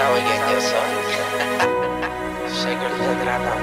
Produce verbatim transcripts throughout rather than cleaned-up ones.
sabes quién yo soy. Sé que él te trata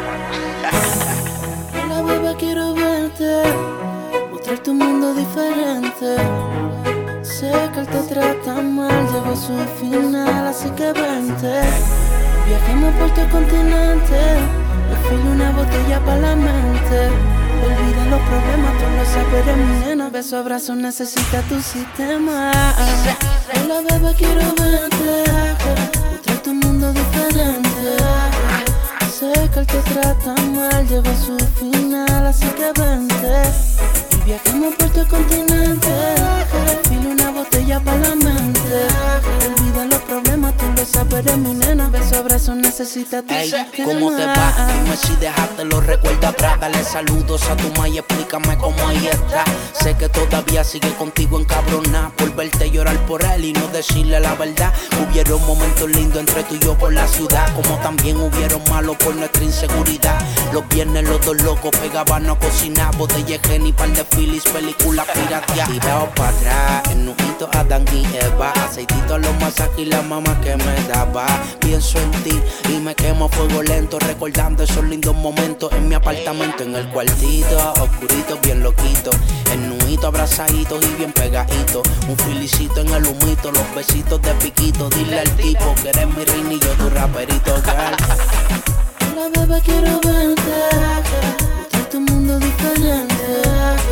mal. Hola bebé, quiero verte, mostrarte un mundo diferente. Sé que él te trata mal, llegó a su final, así que vente. Viajemos por tu continente, refil una botella para la mente. Olvida los problemas, tú lo sabes, eres mi nena. Beso, abrazo, necesita tu sistema. Hola bebé, quiero verte, mostrarte un mundo diferente. Sé que él te trata mal, llegó a su final, así que vente. Y viajemos por tu continente, refil una botella para la mente. Olvida los problemas, tú lo sabes, eres mi nena. Beso, abrazo, necesita tu Ey, sistema. ¿cómo te va? Dime si dejaste los recuerdos atrás. Dale saludos a tu ma y explícame cómo ahí está. Sé que todavía sigue contigo encabronada por verte llorar por él y no decirle la verdad. Hubieron momentos lindos entre tú y yo por la ciudad, como también hubieron malos por nuestra inseguridad. Los viernes los dos locos pegaban a cocinar, botella Jenny, par de Phillies, película pirateada. Y veo para atrás, en nujito Adán y Eva, aceitito a los masajes y la mamá que me daba. Pienso en ti y me quemo a fuego lento, recordando esos lindos momentos en mi apartamento, en el cuartito, oscurito, bien loquito, en nujito abrazaditos y bien pegaditos. Un filicito en el humito, los besitos de piquito. Dile al tipo que eres mi reinillo, tu raperito, girl. Hola bebé, quiero verte, mostrarte un mundo diferente.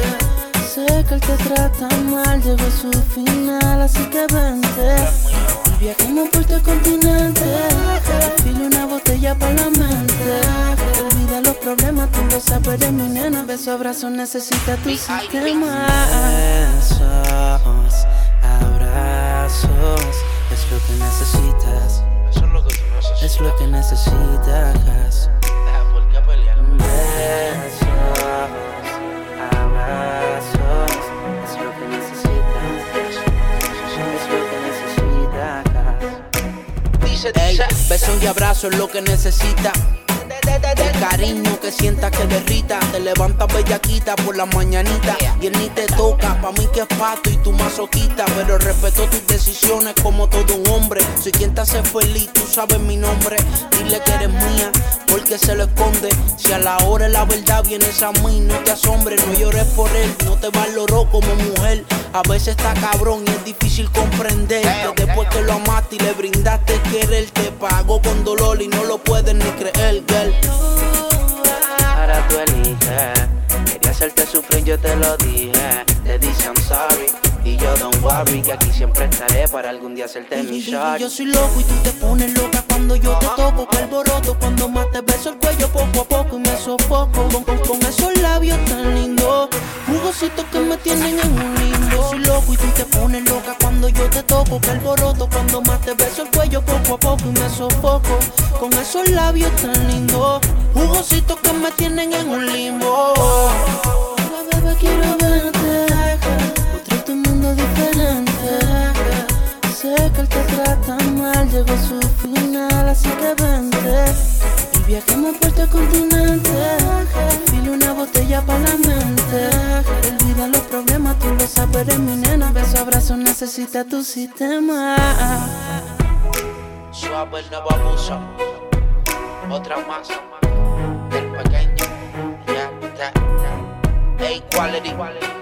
Sé que él te trata mal, llegó a su final, así que vente. Y viajemos por tu continente, refil una botella para la mente. Olvida los problemas, tú lo sabes, eres mi nena. Beso, abrazo, necesita tu sistema. Besos, abrazos, es lo que necesitas. Eso es lo que tú necesitas. Es lo que necesitas. ¿Por qué pelear? Besos, abrazos, es lo que necesitas. Es lo que necesitas. Dice, Ey, dice. beso y abrazo es lo que necesitas. El cariño que sientas que derrita, te levantas bellaquita por la mañanita y él ni te toca, pa' mí que es pato y tú masoquita, pero respeto tus decisiones como todo un hombre. Soy quien te hace feliz, tú sabes mi nombre. Dile que eres mía, porque se lo esconde. Si a la hora de la verdad vienes a mí, no te asombres, no llores por él, no te valoró como mujer. A veces está cabrón y es difícil comprender que después que lo amaste y le brindaste querer, te pagó con dolor y no lo puedes ni creer, girl. Ahora tú eliges, quería hacerte sufrir, yo te lo dije. Te dice I'm sorry y yo don't worry, que aquí siempre estaré para algún día hacerte mi shot. Yo soy loco y tú te pones loca cuando yo te toco, que alboroto cuando más te beso el cuello poco a poco y me sofoco con, con, con esos labios tan lindos, jugositos que me tienen en un limbo. Yo soy loco y tú te pones loca cuando yo te toco, que alboroto cuando más te beso el cuello poco a poco y me sofoco con esos labios tan lindos, jugositos que me tienen en un limbo. Hola bebé, quiero verte, mostrarte un mundo diferente. Sé que él te trata mal, llegó a su final, así que vente. Y viajemos por tu continente, refil una botella para la mente. Olvida los problemas, tú lo sabes, eres mi nena. Beso, abrazo, necesita tu sistema. Suave el nuevo abuso. Otra más del pequeño. Ya, ya, ya. A quality.